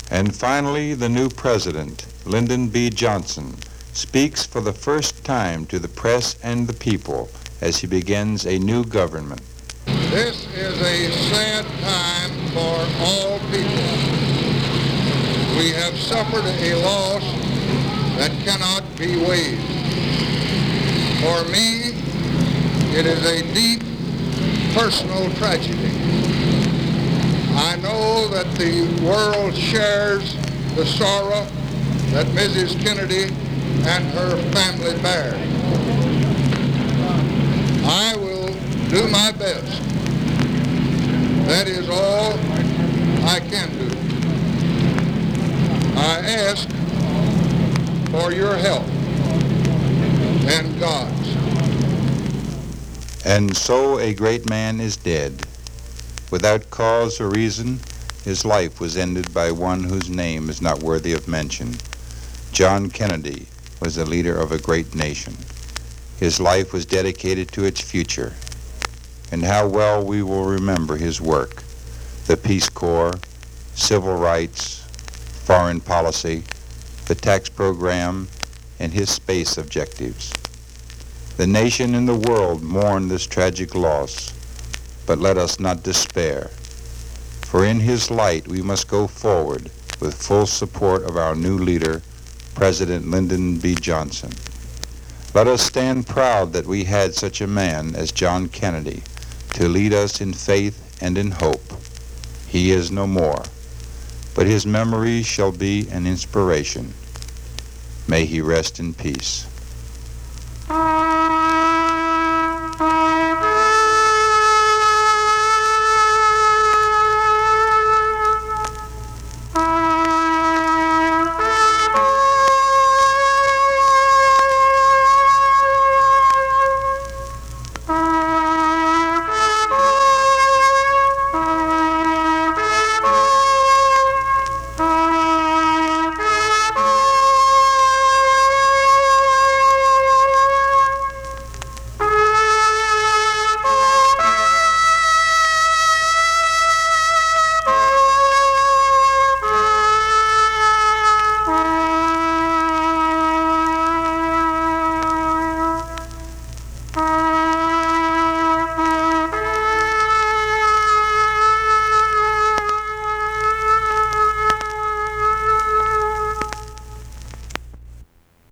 And finally, the new president, Lyndon B. Johnson, speaks for the first time to the press and the people as he begins a new government. This is a sad time for all people. We have suffered a loss that cannot be weighed. For me, it is a deep personal tragedy. I know that the world shares the sorrow that Mrs. Kennedy and her family bear. I will do my best. That is all I can do. I ask for your help and God's. And so a great man is dead. Without cause or reason, his life was ended by one whose name is not worthy of mention. John Kennedy was the leader of a great nation. His life was dedicated to its future. And how well we will remember his work, the Peace Corps, civil rights, foreign policy, the tax program, and his space objectives. The nation and the world mourn this tragic loss, but let us not despair. For in his light we must go forward with full support of our new leader, President Lyndon B. Johnson. Let us stand proud that we had such a man as John Kennedy to lead us in faith and in hope. He is no more, but his memory shall be an inspiration. May he rest in peace.